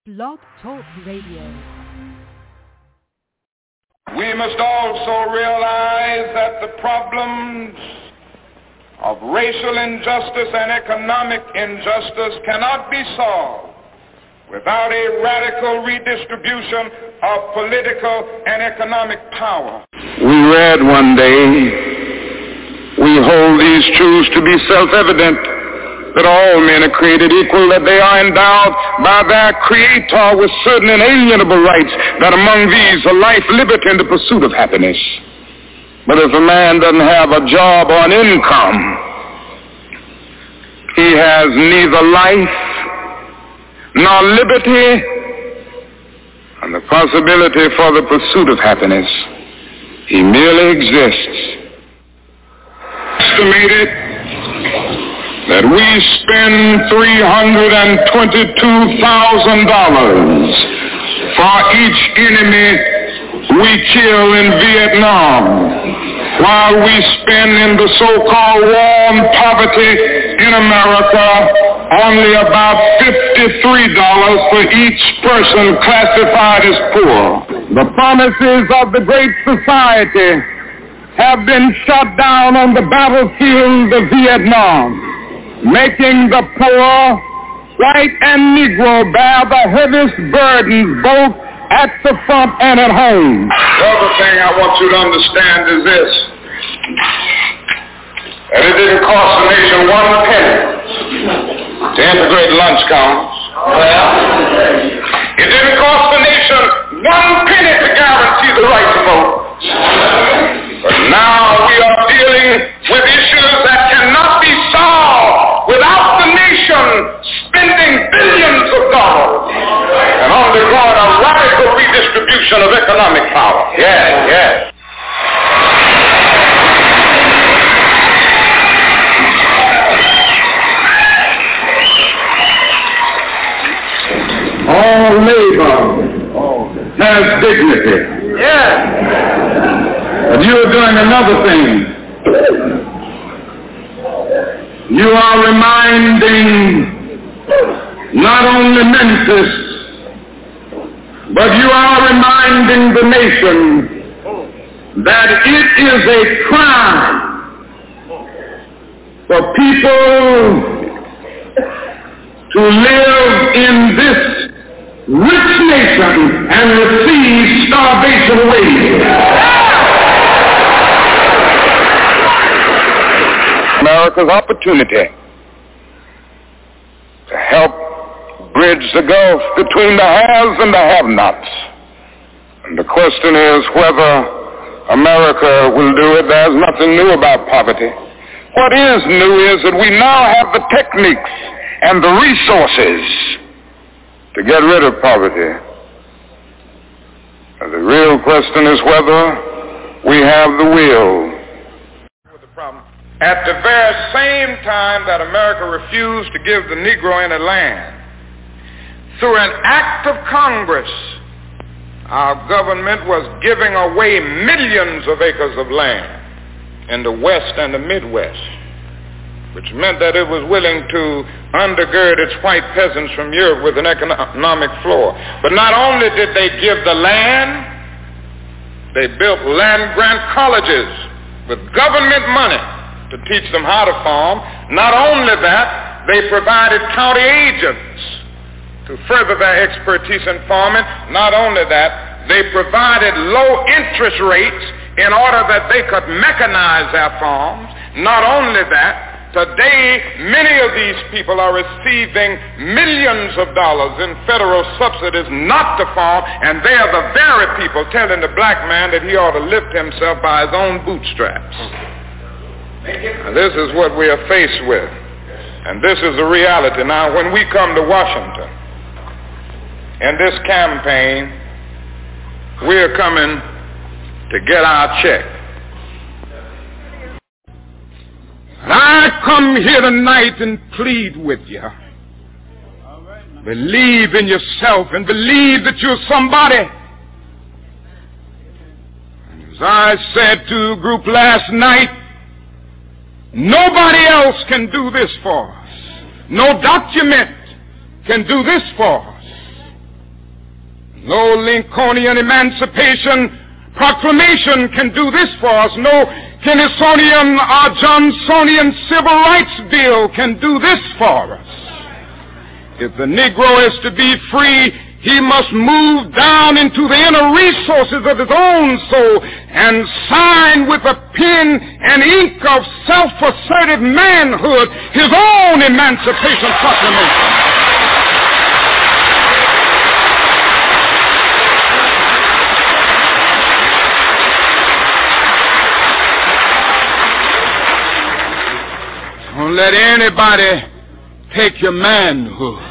Blog Talk Radio. We must also realize that the problems of racial injustice and economic injustice cannot be solved without a radical redistribution of political and economic power. We read one day, we hold these truths to be self-evident, that all men are created equal, that they are endowed by their Creator with certain inalienable rights, that among these are life, liberty, and the pursuit of happiness. But if a man doesn't have a job or an income, he has neither life nor liberty and the possibility for the pursuit of happiness. He merely exists. Estimated that we spend $322,000 for each enemy we kill in Vietnam, while we spend in the so-called war on poverty in America only about $53 for each person classified as poor. The promises of the Great Society have been shot down on the battlefield of Vietnam, making the poor, white and Negro, bear the heaviest burdens both at the front and at home. The other thing I want you to understand is this, that it didn't cost the nation one penny to integrate lunch counters. It didn't cost the nation one penny to guarantee the right to vote. But now we are dealing with issues that cannot be solved without the nation spending billions of dollars and undergoing a radical redistribution of economic power. Yes. All labor has dignity. Yes. But you are doing another thing. You are reminding not only Memphis, but you are reminding the nation that it is a crime for people to live in this rich nation and receive starvation wages. America's opportunity to help bridge the gulf between the haves and the have-nots. And the question is whether America will do it. There's nothing new about poverty. What is new is that we now have the techniques and the resources to get rid of poverty. And the real question is whether we have the will. At the very same time that America refused to give the Negro any land, through an act of Congress, our government was giving away millions of acres of land in the West and the Midwest, which meant that it was willing to undergird its white peasants from Europe with an economic floor. But not only did they give the land, they built land-grant colleges with government money to teach them how to farm. Not only that, they provided county agents to further their expertise in farming. Not only that, they provided low interest rates in order that they could mechanize their farms. Not only that, today many of these people are receiving millions of dollars in federal subsidies not to farm, and they are the very people telling the black man that he ought to lift himself by his own bootstraps. And this is what we are faced with. And this is the reality. Now, when we come to Washington in this campaign, we are coming to get our check. And I come here tonight and plead with you. Believe in yourself and believe that you're somebody. And as I said to the group last night, nobody else can do this for us. No document can do this for us. No Lincolnian Emancipation Proclamation can do this for us. No Kennethonian or Johnsonian Civil Rights Bill can do this for us. If the Negro is to be free, he must move down into the inner resources of his own soul and sign with a pen and ink of self-assertive manhood his own Emancipation Proclamation. Don't let anybody take your manhood.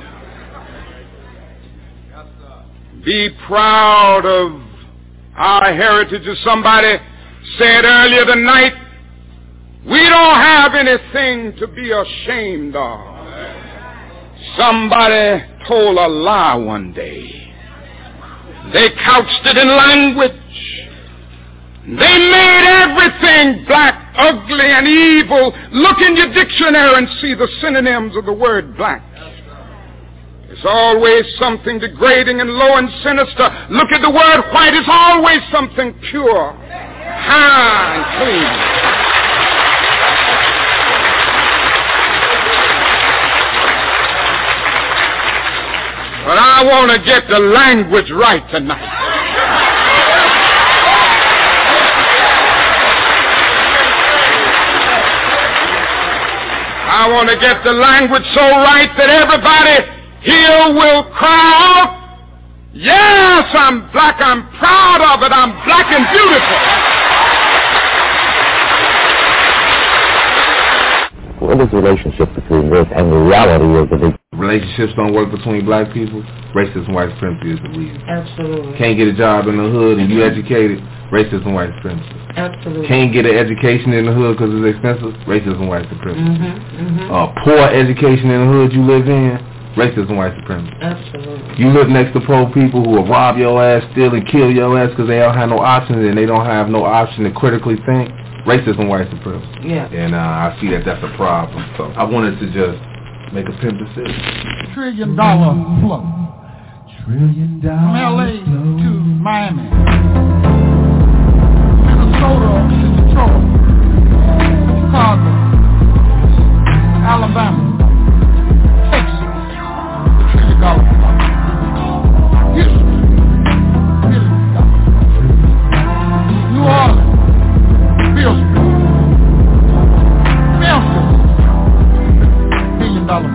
Be proud of our heritage. As somebody said earlier tonight, we don't have anything to be ashamed of. Somebody told a lie one day. They couched it in language. They made everything black, ugly, and evil. Look in your dictionary and see the synonyms of the word black. It's always something degrading and low and sinister. Look at the word white. It's always something pure, high, and clean. But I want to get the language right tonight. I want to get the language so right that everybody here will cry out, yes, I'm black, I'm proud of it, I'm black and beautiful. What is the relationship between this and the reality of the big... Relationships don't work between black people. Racism, white supremacy is the reason. Absolutely. Can't get a job in the hood and you educated, racism, white supremacy. Absolutely. Can't get an education in the hood because it's expensive, racism, white supremacy. Poor education in the hood you live in, racism, white supremacy. Absolutely. You live next to poor people who will rob your ass, steal and kill your ass because they don't have no options and they don't have no option to critically think. Racism, white supremacy. Yeah. And I see that that's a problem. So I wanted to just make a pimp decision. $1 trillion flow. From LA to Miami, Minnesota to Detroit, Chicago, Alabama, Texas, $1 trillion flow. Houston, $1 billion. New Orleans, Bill Street, Memphis, $1 billion flow.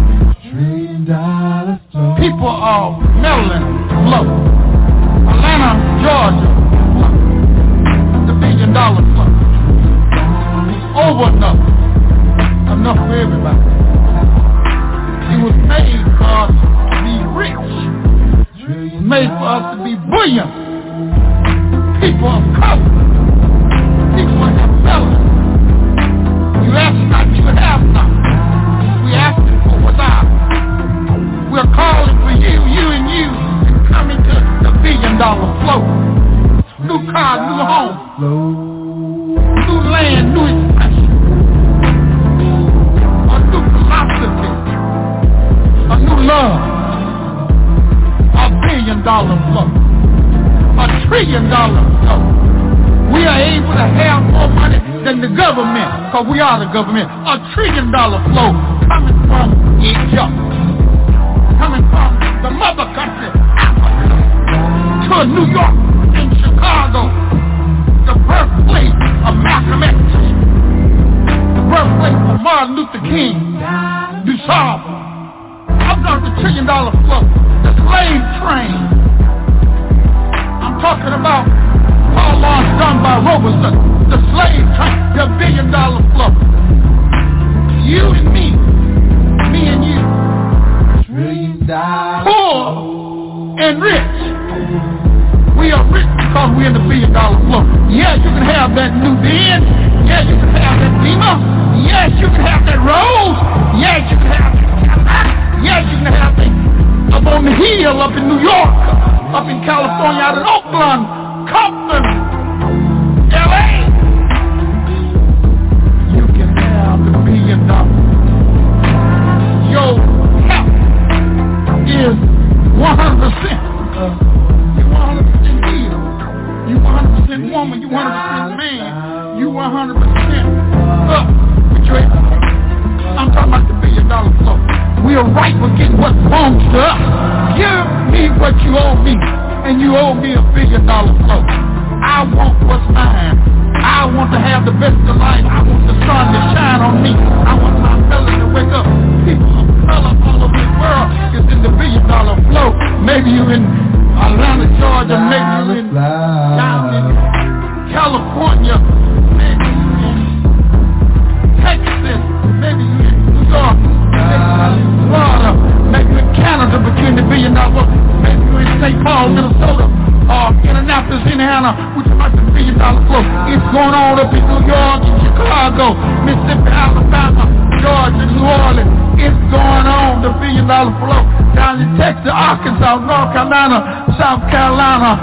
People of Maryland, flow. Atlanta, Georgia, flow. $1 billion flow. Over enough for everybody. It was made for us to be rich. It was made for us to be brilliant. People of color. People of fellas. You ask not, you have not. We asking for what's ours. We're calling for you and you to come into the $1 billion flow. New car, new home, new land, new expression, a new philosophy, a new love, $1 billion flow, $1 trillion flow. We are able to have more money than the government, because we are the government. $1 trillion flow coming from each other. Coming from the mother country, Africa, to New York and Chicago, the birthplace of Malcolm X, the birthplace of Martin Luther King, DuSable. I'm talking $1 trillion flow, the slave train. I'm talking about Paul Laurence Dunbar Robertson, the slave train, the $1 billion flow. You and me and you. Poor and rich. We are rich because we're in the $1 billion flow. Yes, you can have that new Benz. Yes, you can have that Beamer. Yes, you can have that Rolls. Yes, you can have that Cadillac. Yes, you can have that up on the hill, up in New York, up in California, out in Oakland, Compton, LA. You can have the $1 billion. Your health is 100%. 100% woman, you 100% man, you 100% up with your I'm talking about the $1 billion flow. We are right for getting what belongs to us. Give me what you owe me, and you owe me $1 billion flow. I want what's mine. I want to have the best of life. I want the sun to shine on me. I want my fellas to wake up. People of color all over the world is in the $1 billion flow. Maybe you in Atlanta, Georgia. Maybe you in down in California. Maybe you in Texas. Maybe you in New York. Maybe you in Florida. Maybe you in Canada, but you're in the $1 billion flow. Maybe you in St. Paul, Minnesota. Indianapolis, Indiana, which is like the $1 billion flow. It's going on up in New York, in Chicago, Mississippi, Alabama, Georgia, New Orleans. It's going on, the $1 billion flow. Down in Texas, Arkansas, North Carolina, South Carolina,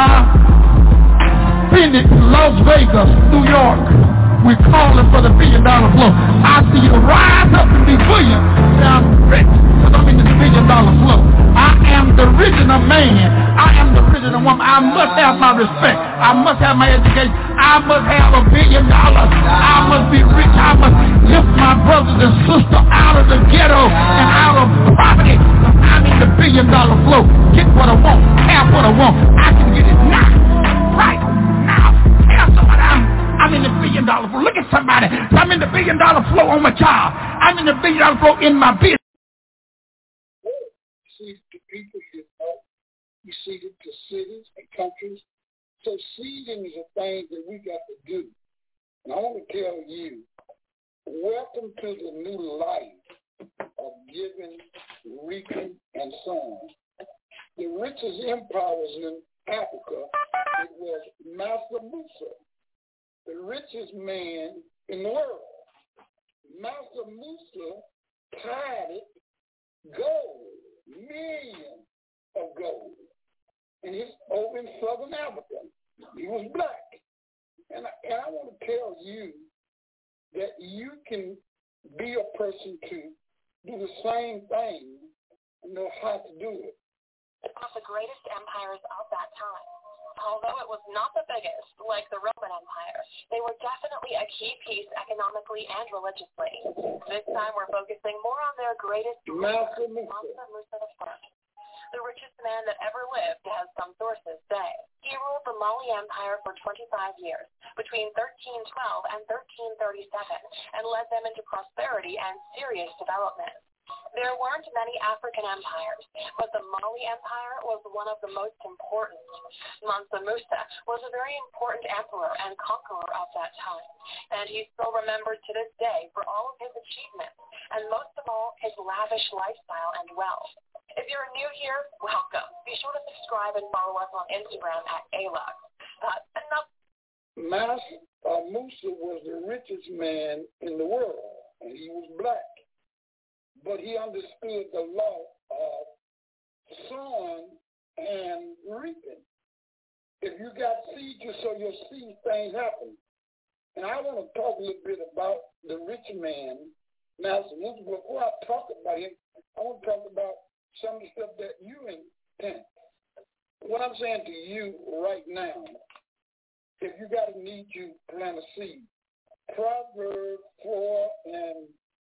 Phoenix, Las Vegas, New York. We're calling for the $1 billion flow. I see you rise up and be brilliant. I'm rich because I'm in this $1 billion flow. I am the original man. I am the original woman. I must have my respect. I must have my education. I must have $1 billion. I must be rich. I must lift my brothers and sisters out of the ghetto and out of poverty. I'm in the $1 billion flow. Get what I want. Have what I want. I can get it now. Right now. Tell somebody I'm in the $1 billion flow. Look at somebody. I'm in the $1 billion flow on my job. I'm in the $1 billion flow in my business. See the people you know. You seed it to cities and countries. So seeding is a thing that we got to do. And I want to tell you, welcome to the new life of giving, reaping, and sowing. The richest empires in Africa, it was Mansa Musa, the richest man in the world. Mansa Musa tied it gold, millions of gold. And he's over in Southern Africa. He was black. And I want to tell you that you can be a person to do the same thing and know how to do it. One of the greatest empires of that time. Although it was not the biggest, like the Roman Empire, they were definitely a key piece economically and religiously. This time we're focusing more on their greatest ruler, Mansa Musa I. The richest man that ever lived, as some sources say. He ruled the Mali Empire for 25 years, between 1312 and 1337, and led them into prosperity and serious development. There weren't many African empires, but the Mali Empire was one of the most important. Mansa Musa was a very important emperor and conqueror of that time, and he's still remembered to this day for all of his achievements, and most of all, his lavish lifestyle and wealth. If you're new here, welcome. Be sure to subscribe and follow us on Instagram at ALUX. Mansa Musa was the richest man in the world, and he was black. But he understood the law of sowing and reaping. If you got seed, you sow your seed, things happen. And I want to talk a little bit about the rich man, Mansa Musa. Before I talk about him, I want to talk about some of the stuff that you intend. What I'm saying to you right now, if you got a need, you plant a seed. Proverbs 4 and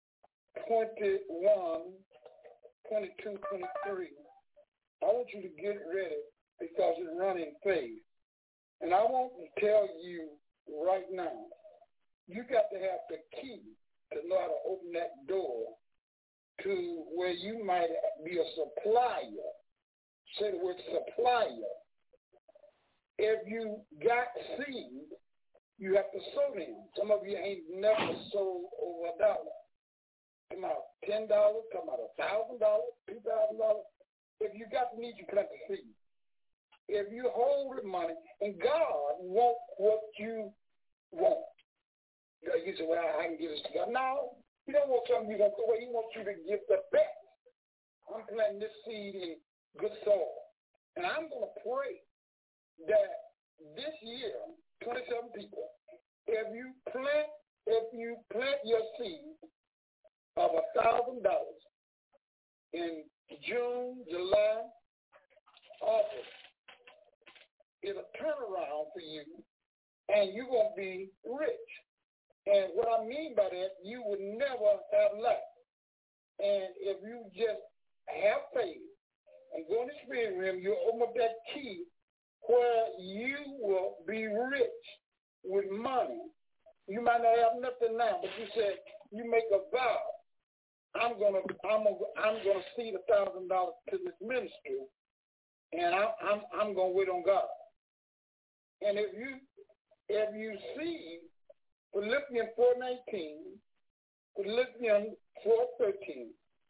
21, 22, 23. I want you to get ready because it's running faith. And I want to tell you right now, you got to have the key to know how to open that door to where you might be a supplier. Say the word supplier. If you got seed, you have to sow them. Some of you ain't never sold over $1. Come out $10, come out $1,000, $2,000. If you got the need, you plant the seed. If you hold the money, and God wants what you want. You say, well, I can give this to God. No, He don't want something you want to away. He wants you to give the best. I'm planting this seed in good soil. And I'm going to pray that this year, 27 people, if you plant your seed of $1,000 in June, July, August, it'll turn around for you and you're going to be rich. And what I mean by that, you would never have lack. And if you just have faith and go in the spirit realm, you open up that key where you will be rich with money. You might not have nothing now, but you said you make a vow. I'm gonna seed $1,000 to this ministry, and I'm gonna wait on God. And if you see Philippians 4:19, Philippians 4:13,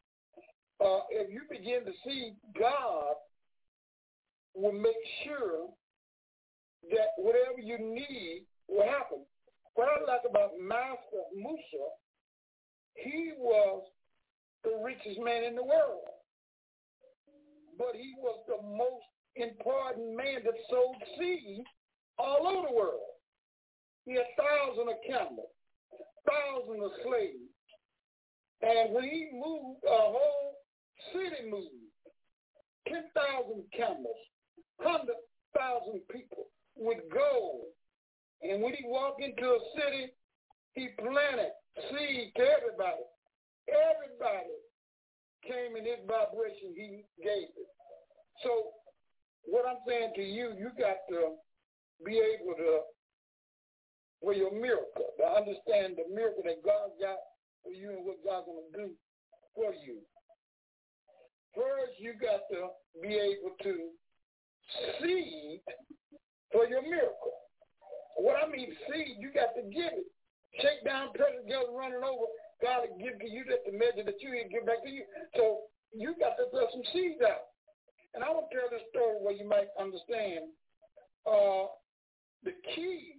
if you begin to see, God will make sure that whatever you need will happen. What I like about Master Musa, he was the richest man in the world, but he was the most important man that sowed seed all over the world. He had thousands of camels, thousands of slaves, and when he moved, a whole city moved. 10,000 camels, 100,000 people with gold. And when he walked into a city, he planted seed to everybody. Everybody came in his vibration he gave it. So what I'm saying to you, you got to be able to, for your miracle, to understand the miracle that God got for you and what God's going to do for you. First, you got to be able to seed for your miracle. What I mean seed, you got to give it. Shake down, press it together, run it over. God will give to you that the measure that you need to give back to you. So you got to throw some seeds out. And I want to tell this story where you might understand the key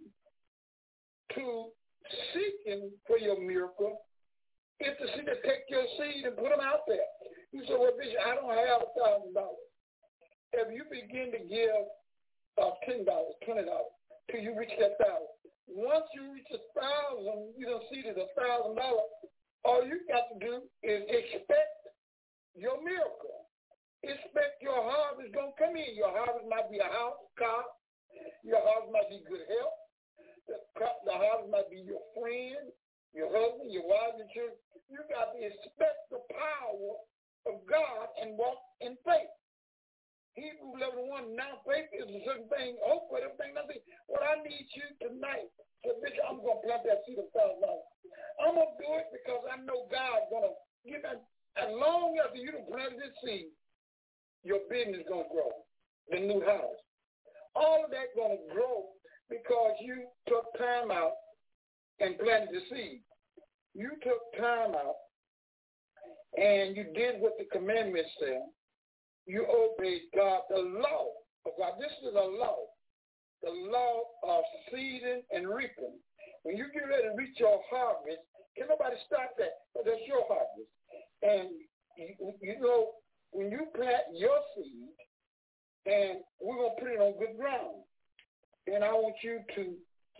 to seeking for your miracle is to see to take your seed and put them out there. You say, well, Bishop, I don't have $1,000. If you begin to give $10, $20, till you reach that $1,000. Once you reach $1,000, you don't see that $1,000. All you got to do is expect your miracle. Expect your harvest going to come in. Your harvest might be a house, car. Your harvest might be good health. The harvest might be your friend, your husband, your wife, your children. You got to expect the power of God and walk in faith. Hebrews 11:1, now faith is a certain thing, hope for everything, nothing. What I need you tonight, so Bishop, I'm going to plant that seed of $1,000. I'm going to do it because I know God's going to give it. As long as you don't plant this seed, your business is going to grow. The new house. All of that going to grow because you took time out and planted the seed. You took time out and you did what the commandments said. You obeyed God, the law of God. This is a law, the law of seeding and reaping. When you get ready to reach your harvest, can nobody stop that? But that's your harvest. And, you know, when you plant your seed, and we're going to put it on good ground, and I want you to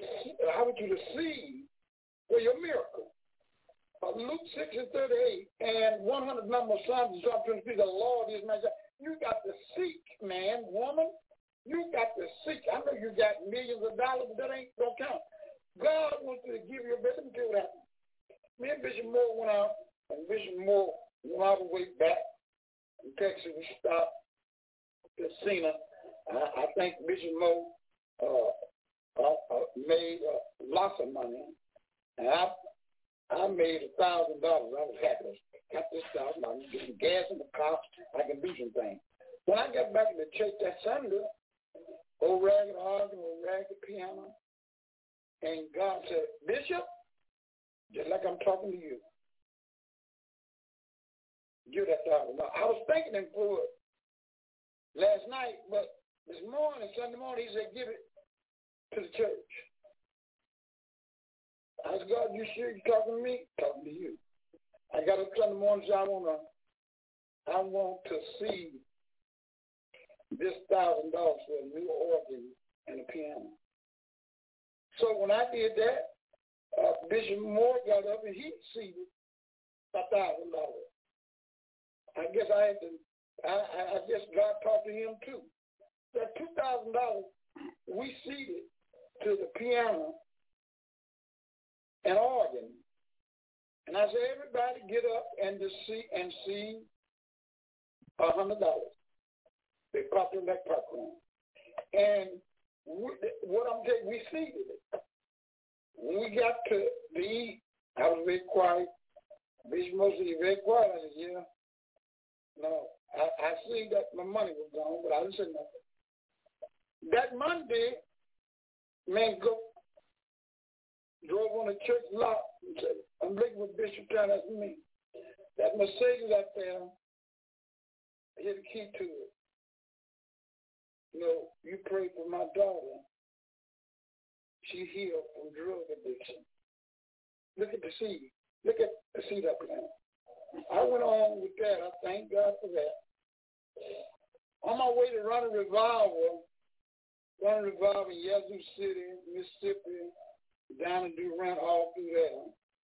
seed for your miracle. Luke 6:38, and 100 number of Psalms, the Lord is my God. You got to seek, man, woman. You got to seek. I know you got millions of dollars, but that ain't going to count. God wants you to give you a bit. Let me tell you what happened. Me and Bishop Moore went out, and Bishop Moore went all the way back in Texas. We stopped at Cena. I think Bishop Moore made lots of money, and I made $1,000. I was happy. Got this $1,000. I'm getting gas in the car. I can do some things. When I got back to the church that Sunday, old ragged organ, old ragged piano, and God said, Bishop, just like I'm talking to you, give that $1,000. I was thanking him for it last night, but this morning, Sunday morning, he said, give it to the church. I said, God, you sure you're talking to me? Talking to you. I got up Sunday morning, so I want to see this $1,000 for a new organ and a piano. So when I did that, Bishop Moore got up and he seeded $1,000. I guess I guess God talked to him too. That $2,000 we seeded to the piano. Louisiana, and Oregon. And I said, everybody get up and see $100. They popped in that popcorn. And what I'm saying, we seeded it. When we got to eat, I was very quiet. Bishop mostly very quiet. I said, yeah. No, I see that my money was gone, but I didn't say nothing. That Monday, man, drove on the church lot and said, I'm looking for Bishop Town, that's me. That Mercedes out there, I hit the key to it. You know, you pray for my daughter. She healed from drug addiction. Look at the seed. Look at the seed up there. I went on with that. I thank God for that. On my way to run a revival in Yazoo City, Mississippi, down in Durant, all through there.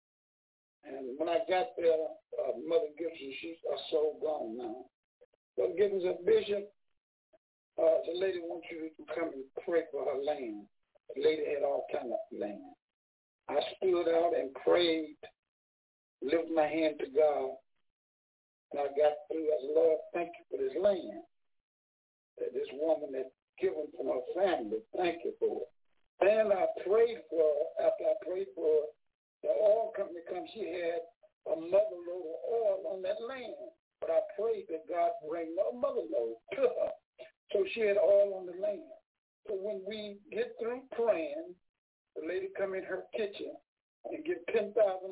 And when I got there, Mother Gibson, she's so gone now. Mother Gibson said, Bishop, the lady wants you to come and pray for her land. The lady had all kind of land. I stood out and prayed, lifted my hand to God, and I got through. I said, Lord, thank you for this land. That this woman that's given from her family, thank you for it. Then I prayed for her. After I prayed for her, the oil company come. She had a mother load of oil on that land. But I prayed that God bring a mother load to her. So she had oil on the land. So when we get through praying, the lady come in her kitchen and give $10,000.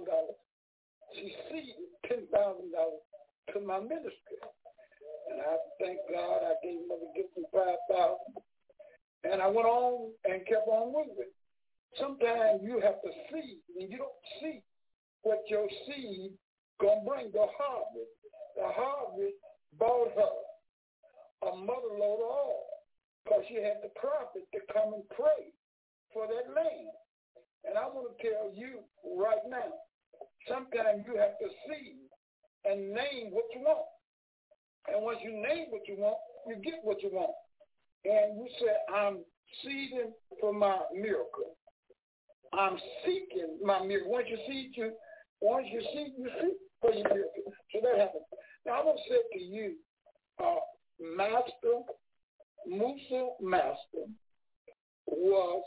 She seeded $10,000 to my ministry. And I thank God I gave Mother Gibson $5,000. And I went on and kept on with it. Sometimes you have to see, and you don't see what your seed going to bring, the harvest. The harvest bought her a mother load of oil because she had the prophet to come and pray for that land. And I want to tell you right now, sometimes you have to see and name what you want. And once you name what you want, you get what you want. And you say, I'm seeding for my miracle. I'm seeking my miracle. Once you seek, you seek for your miracle. So that happens. Now, I want to say to you, Musa Master was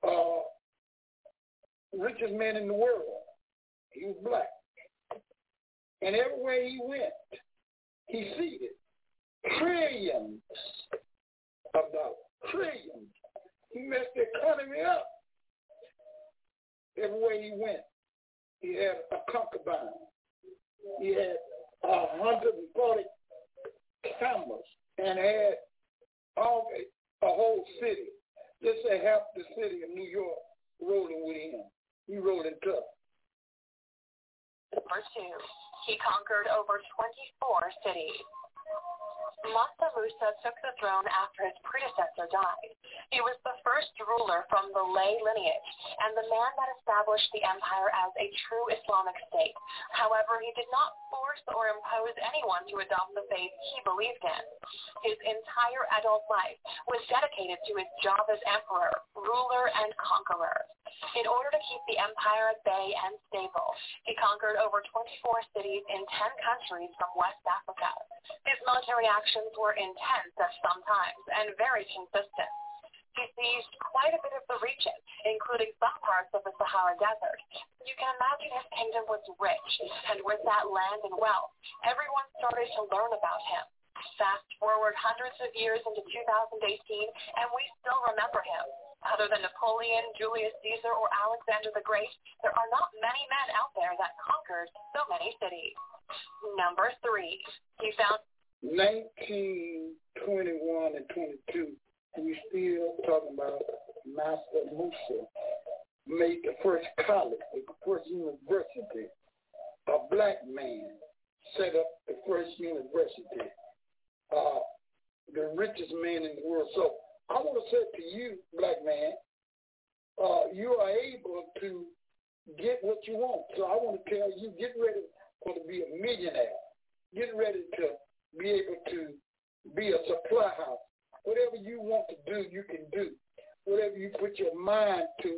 richest man in the world. He was black. And everywhere he went, he seeded trillions of dollars. Trillions. He messed the economy up. Everywhere he went, he had a concubine. He had 140 camels and had a whole city. Just say half the city of New York rolling with him. He rolling tough. Number 2, he conquered over 24 cities. Mansa Musa took the throne after his predecessor died. He was the first ruler from the Lay lineage and the man that established the empire as a true Islamic state. However, he did not force or impose anyone to adopt the faith he believed in. His entire adult life was dedicated to his job as emperor, ruler, and conqueror. In order to keep the empire at bay and stable, he conquered over 24 cities in 10 countries from West Africa. His military actions were intense at some times and very consistent. He seized quite a bit of the region, including some parts of the Sahara Desert. You can imagine his kingdom was rich, and with that land and wealth, everyone started to learn about him. Fast forward hundreds of years into 2018, and we still remember him. Other than Napoleon, Julius Caesar, or Alexander the Great, there are not many men out there that conquered so many cities. Number 3, he found 1921 and 22, and we still talking about Master Musa made the first college, the first university. A black man set up the first university. The richest man in the world. So I want to say to you, black man, you are able to get what you want. So I want to tell you, get ready to be a millionaire. Get ready to be able to be a supply house. Whatever you want to do, you can do. Whatever you put your mind to,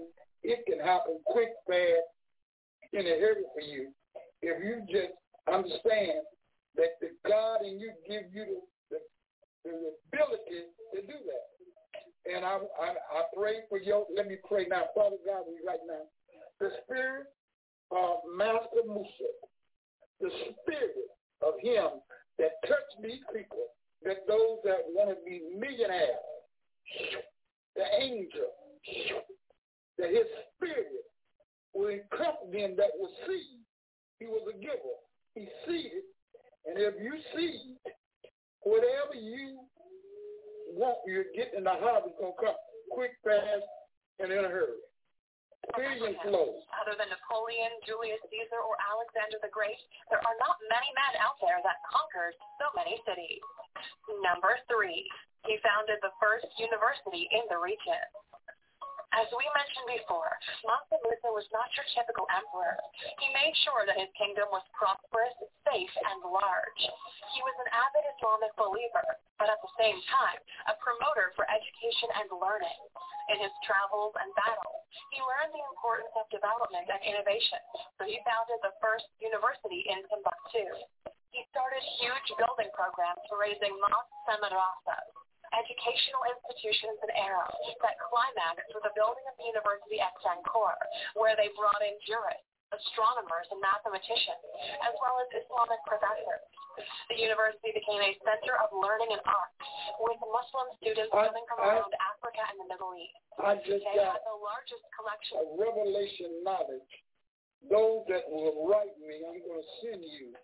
it can happen quick, fast, in a hurry for you if you just understand that the God in you give you the ability to do that. And I pray for you. Let me pray now. Father God, right now, the spirit of Master Musa, the spirit of him that touched these people, that those that want to be millionaires, the angel, that his spirit will encompass them that will see. He was a giver. He seeded. And if you seed, whatever you want, you're getting in the harvest going to come quick, fast, and in a hurry. Billion flows. Other than Napoleon, Julius Caesar, or Alexander the Great, there are not many men out there that conquered so many cities. Number 3, he founded the first university in the region. As we mentioned before, Mansa Musa was not your typical emperor. He made sure that his kingdom was prosperous, safe, and large. He was an avid Islamic believer, but at the same time, a promoter for education and learning. In his travels and battles, he learned the importance of development and innovation, so he founded the first university in Timbuktu. He started huge building programs for raising mosques and madrasas, educational institutions in Arab that climaxed with the building of the university at Sankor, where they brought in jurists, astronomers, and mathematicians, as well as Islamic professors. The university became a center of learning and art, with Muslim students coming from around Africa and the Middle East. They had the largest collection of revelation knowledge. Those that will write me, I'm going to send you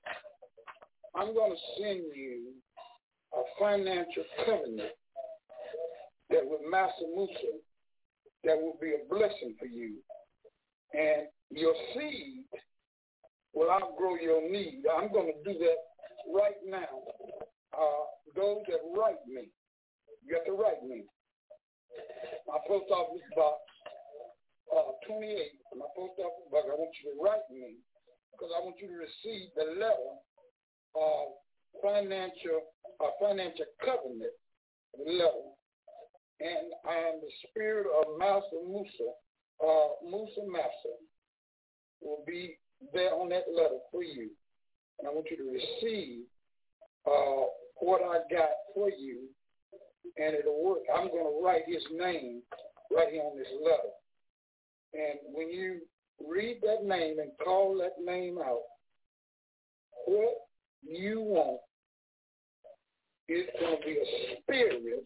a financial covenant that with Master Musa, that will be a blessing for you. And your seed will outgrow your need. I'm going to do that right now. Those that write me, you have to write me. My post office box 28, my post office box, I want you to write me because I want you to receive the letter of financial covenant level. And I am the spirit of Master Musa, Musa Master, will be there on that letter for you. And I want you to receive what I got for you, and it'll work. I'm going to write his name right here on this letter. And when you read that name and call that name out, what you want is going to be a spirit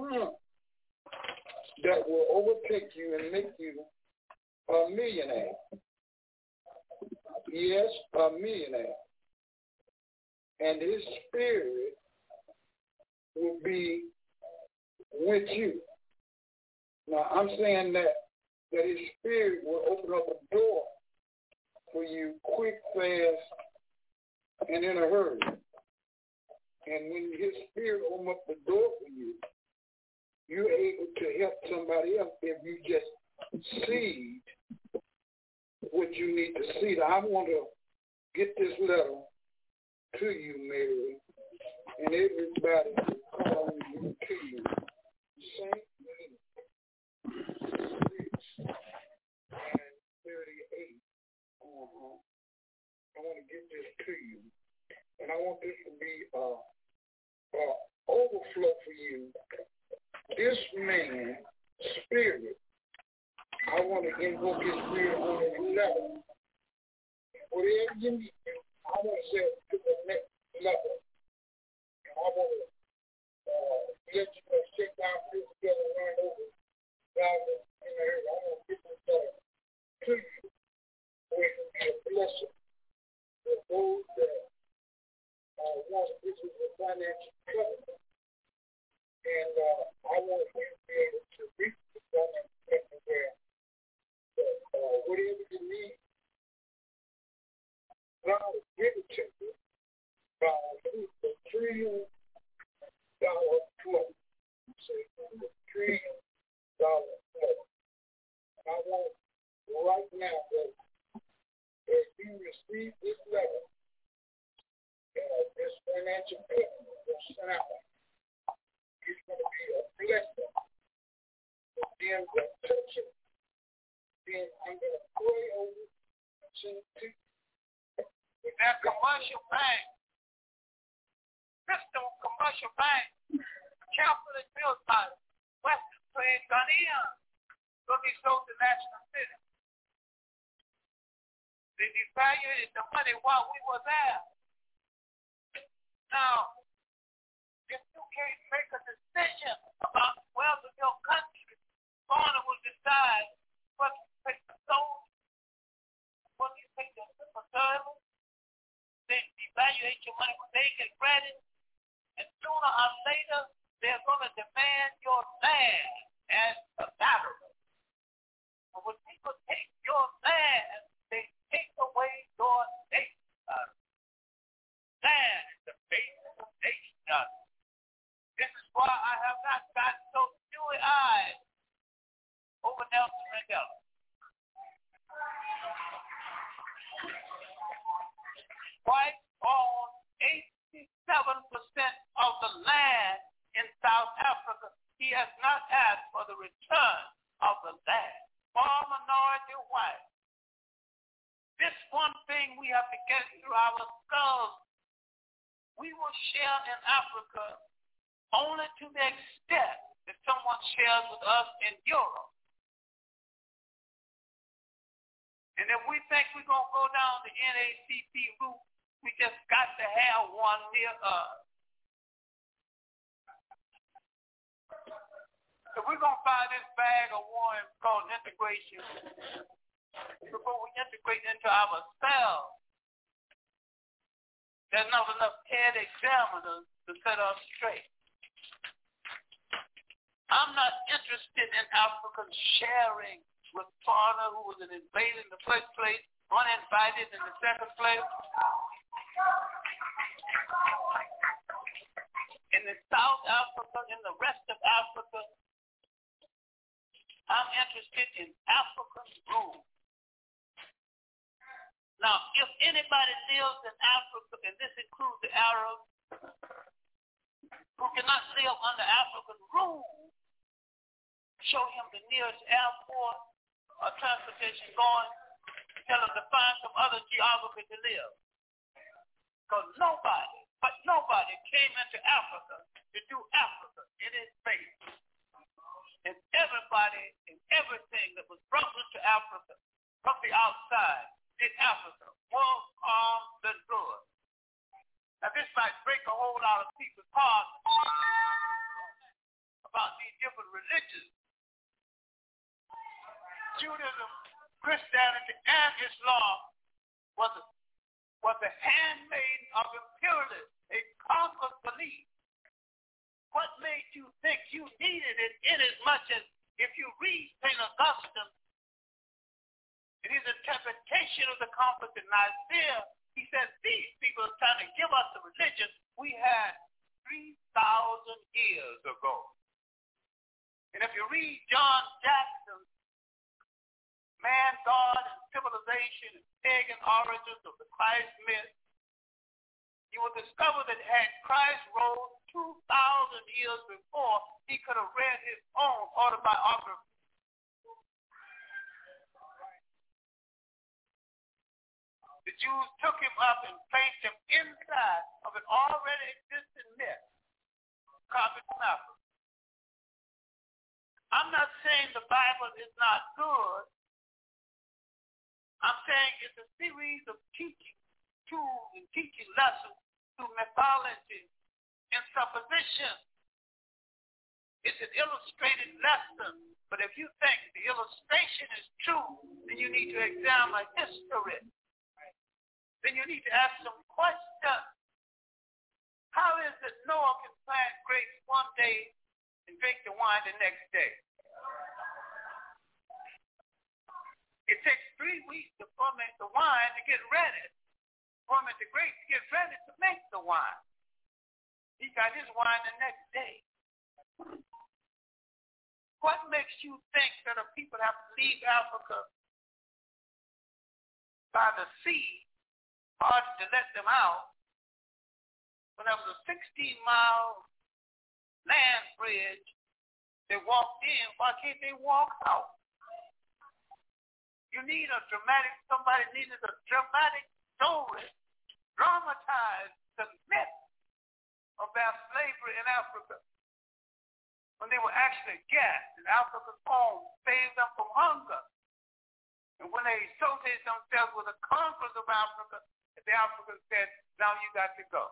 that will overtake you and make you a millionaire. Yes, a millionaire. And his spirit will be with you. Now, I'm saying that his spirit will open up a door for you quick, fast, and in a hurry. And when his spirit opens up the door for you, you're able to help somebody else if you just seed what you need to seed. I want to get this letter to you, Mary, and everybody calling you to you. St. Luke 6 and 38. I want to get this to you, and I want this to be overflow for you. This man, spirit, I want to invoke his spirit on the level. Whatever you need, I want to say to the next level. And I want to let you know, shake down this together and run over. God, in the area, I want to get this letter to you, where it can be a blessing for those that want this is a financial covenant. And I want you to be able to reach the financial covenant where whatever you need, God will give it to you. God will do the $1 trillion flow. Say the $1 trillion flow. And I want right now that as you receive this letter, this financial covenant will sound. It's going to be a blessing for them that touch it, then That commercial bank, Crystal Commercial Bank, carefully built by Western trade Ghanaians, will be sold to national city. They devalued the money while we were there. Now, if you can't make a decision about the wealth of your country, Foreigner will decide whether you take the soul, whether you take the simple service. They devaluate your money when they get ready, and sooner or later they're going to demand your land as collateral. But when people take your land, they take away your nation. Land is the basis of nation. This is why I have not gotten so dewy-eyed over Nelson Mandela. White own 87% of the land in South Africa. He has not asked for the return of the land. All minority white. This one thing we have to get through ourselves. We will share in Africa only to the extent that someone shares with us in Europe. And if we think we're going to go down the NACP route, we just got to have one near us. So we're going to buy this bag of worms called integration before we integrate into ourselves. There's not enough head examiners to set us straight. I'm not interested in Africans sharing with Foreigner, who was an invader in the first place, uninvited in the second place. In the South Africa, in the rest of Africa, I'm interested in African rule. Now, if anybody lives in Africa, and this includes the Arabs, who cannot live under African rule, show him the nearest airport or transportation going, tell him to find some other geography to live. Because nobody came into Africa to do Africa in its face. And everybody and everything that was brought into Africa from the outside did Africa more harm than good. Now this might break a whole lot of people's hearts about these different religions. Judaism, Christianity, and Islam was the handmaid of imperialists, a conquered belief. What made you think you needed it in as much as if you read St. Augustine in his interpretation of the conference in Nicaea, he says these people are trying to give us the religion we had 3,000 years ago. And if you read John Jackson's Man, God, and Civilization and Pagan Origins of the Christ Myth, you will discover that had Christ rose 2,000 years before, he could have read his own autobiography. The Jews took him up and placed him inside of an already existing myth, copied from Africa. I'm not saying the Bible is not good. I'm saying it's a series of teaching tools and teaching lessons through mythology and supposition. It's an illustrated lesson, but if you think the illustration is true, then you need to examine history. Then you need to ask some questions. How is it Noah can plant grapes one day and drink the wine the next day? It takes 3 weeks to ferment the wine to get ready. Ferment the grapes to get ready to make the wine. He got his wine the next day. What makes you think that a people have to leave Africa by the sea, hard to let them out, when there was a 16-mile land bridge they walked in, why can't they walk out? You need somebody needed a dramatic story, dramatize the myth of their slavery in Africa. When they were actually gassed and Africa's home saved them from hunger. And when they associated themselves with the conquerors of Africa, the Africans said, now you got to go.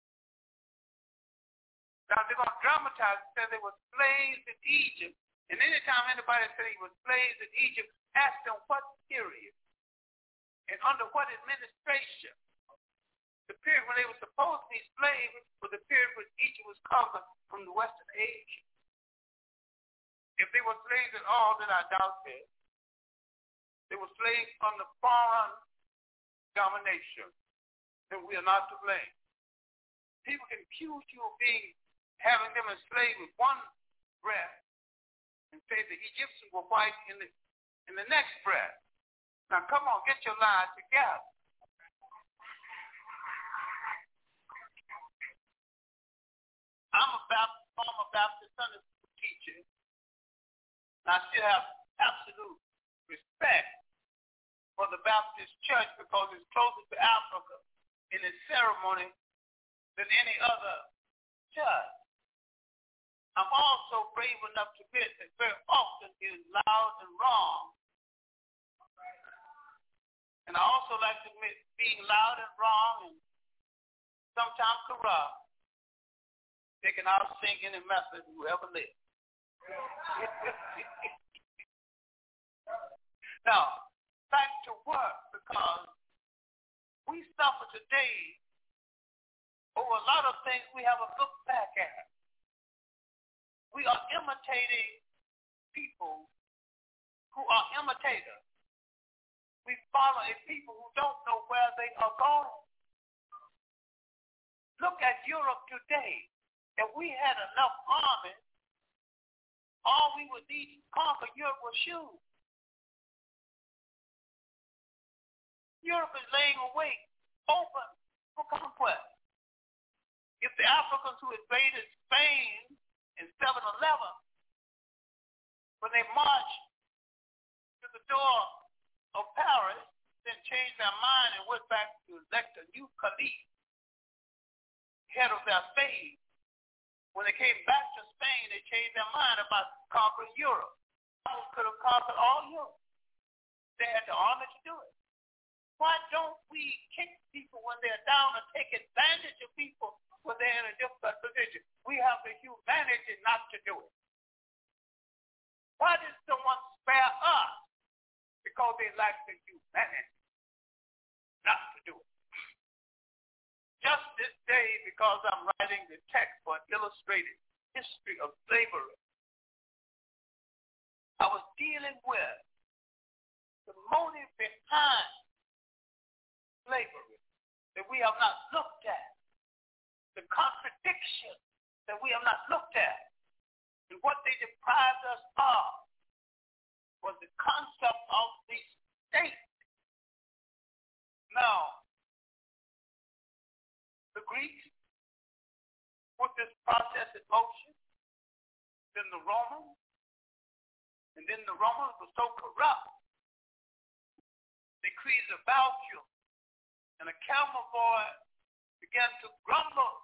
Now they're going to dramatize and say they were slaves in Egypt. And anytime anybody said he was slaves in Egypt, ask them what period and under what administration. The period when they were supposed to be slaves was the period when Egypt was conquered from the Western Asia. If they were slaves at all, then I doubt it. They were slaves under foreign domination, then we are not to blame. People can accuse you of having them enslaved with one breath and say the Egyptians were white in the next breath. Now come on, get your lives together. I'm a former Baptist Sunday school teacher, and I still have absolute respect for the Baptist church because it's closer to Africa in its ceremony than any other church. I'm also brave enough to admit that very often it is loud and wrong. And I also like to admit being loud and wrong and sometimes corrupt, they can out-sing any method who ever lived. Now, back to work, because we suffer today over a lot of things we have to look back at. We are imitating people who are imitators. We follow a people who don't know where they are going. Look at Europe today. If we had enough army, all we would need to conquer Europe was shoes. Europe is laying awake, open for conquest. If the Africans who invaded Spain in 711, when they marched to the door of Paris, then changed their mind and went back to elect a new caliph, head of their faith. When they came back to Spain, they changed their mind about conquering Europe. They could have conquered all Europe. They had the army to do it. Why don't we kick people when they're down and take advantage of people when they're in a difficult position? We have the humanity not to do it. Why did someone spare us? Because they lack the humanity not to do it. Just this day, because I'm writing the text for an illustrated history of slavery, I was dealing with the motive behind slavery that we have not looked at, the contradiction that we have not looked at, and what they deprived us of was the concept of the state. Now, the Greeks put this process in motion, then the Romans, and then the Romans were so corrupt, they created a vacuum, and a camel boy began to grumble.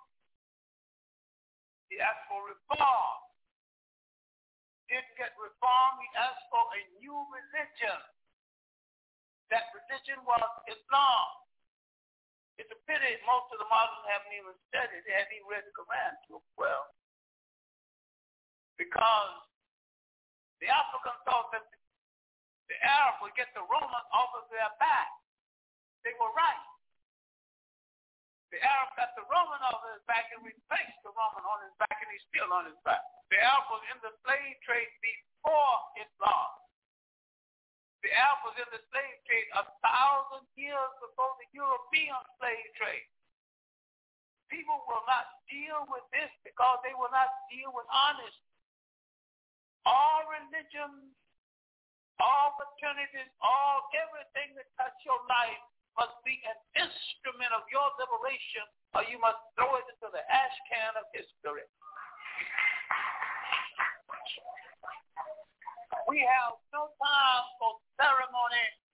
He asked for reform. Didn't get reform, he asked for a new religion. That religion was Islam. It's a pity most of the Muslims haven't even studied. They haven't even read the Quran too well. Because the Africans thought that the Arabs would get the Romans off of their back. They were right. The Arab got the Roman off his back and replaced the Roman on his back, and he's still on his back. The Arab was in the slave trade before Islam. The Arab was in the slave trade 1,000 years before the European slave trade. People will not deal with this because they will not deal with honesty. All religions, all fraternities, everything that touch your life must be an instrument of your liberation, or you must throw it into the ash can of history. We have no time for ceremony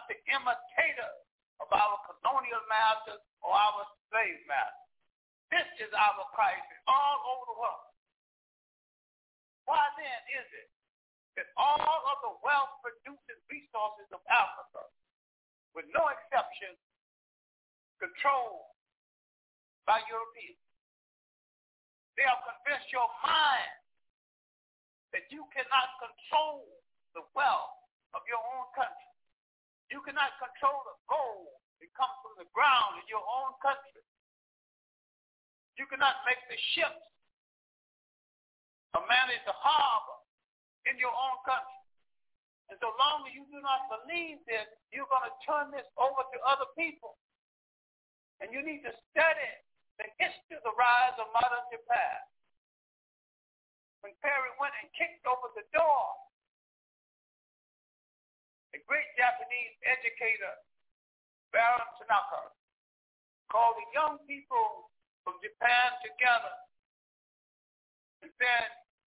the imitators of our colonial masters or our slave masters. This is our crisis all over the world. Why then is it that all of the wealth-producing resources of Africa, with no exception, controlled by Europeans? They have convinced your mind that you cannot control the wealth of your own country. You cannot control the gold that comes from the ground in your own country. You cannot make the ships or manage the harbor in your own country. And so long as you do not believe this, you're going to turn this over to other people. And you need to study the history of the rise of modern Japan. When Perry went and kicked over the door, a great Japanese educator, Baron Tanaka, called the young people from Japan together and said,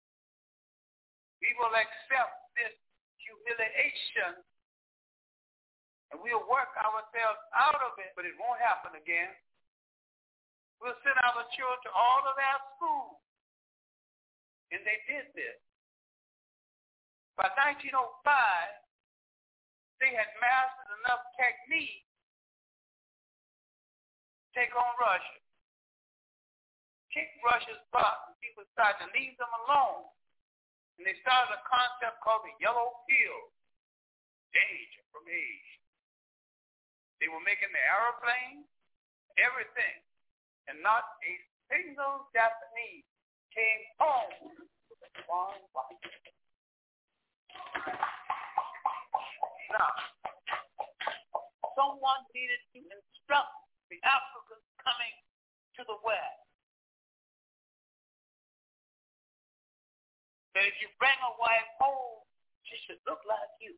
we will accept this humiliation and we'll work ourselves out of it, but it won't happen again. We'll send our children to all of their schools. And they did this. By 1905, they had mastered enough technique to take on Russia. Kick Russia's butt, and people started to leave them alone. And they started a concept called the yellow pill, danger from age. They were making the airplanes, everything. And not a single Japanese came home with one wife. Now, someone needed to instruct the Africans coming to the West that if you bring a wife home, she should look like you.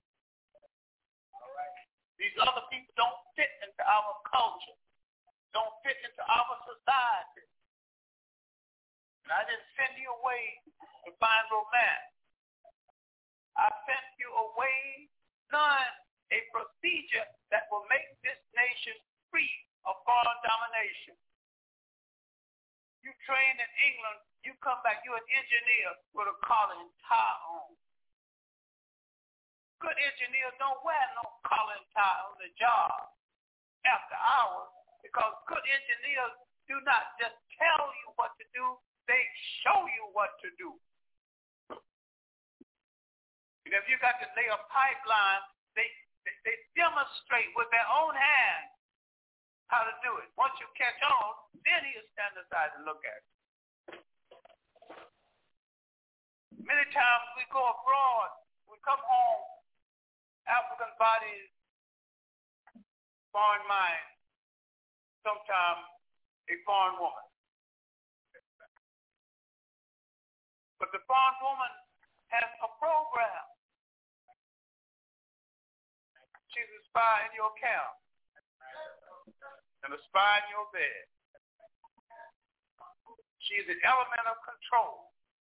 These other people don't fit into our culture, don't fit into our society. And I didn't send you away to find romance. I sent you away knowing a procedure that will make this nation free of foreign domination. You trained in England, you come back, you're an engineer with a collar and tie on. Good engineers don't wear no collar and tie on the job after hours because good engineers do not just tell you what to do, they show you what to do. And if you got to lay a pipeline, they demonstrate with their own hands how to do it. Once you catch on, then he'll stand aside and look at it. Many times we go abroad, we come home, African bodies, foreign mind, sometimes a foreign woman. But the foreign woman has a program. She's a spy in your camp and a spy in your bed. She's an element of control.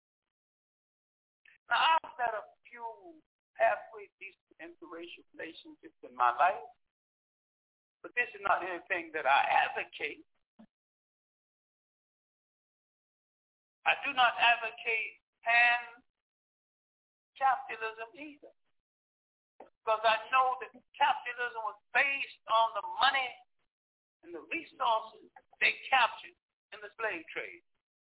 Now, I've had a few halfway decent interracial relationships in my life, but this is not anything that I advocate. I do not advocate pan-capitalism either, because I know that capitalism was based on the money and the resources they captured in the slave trade.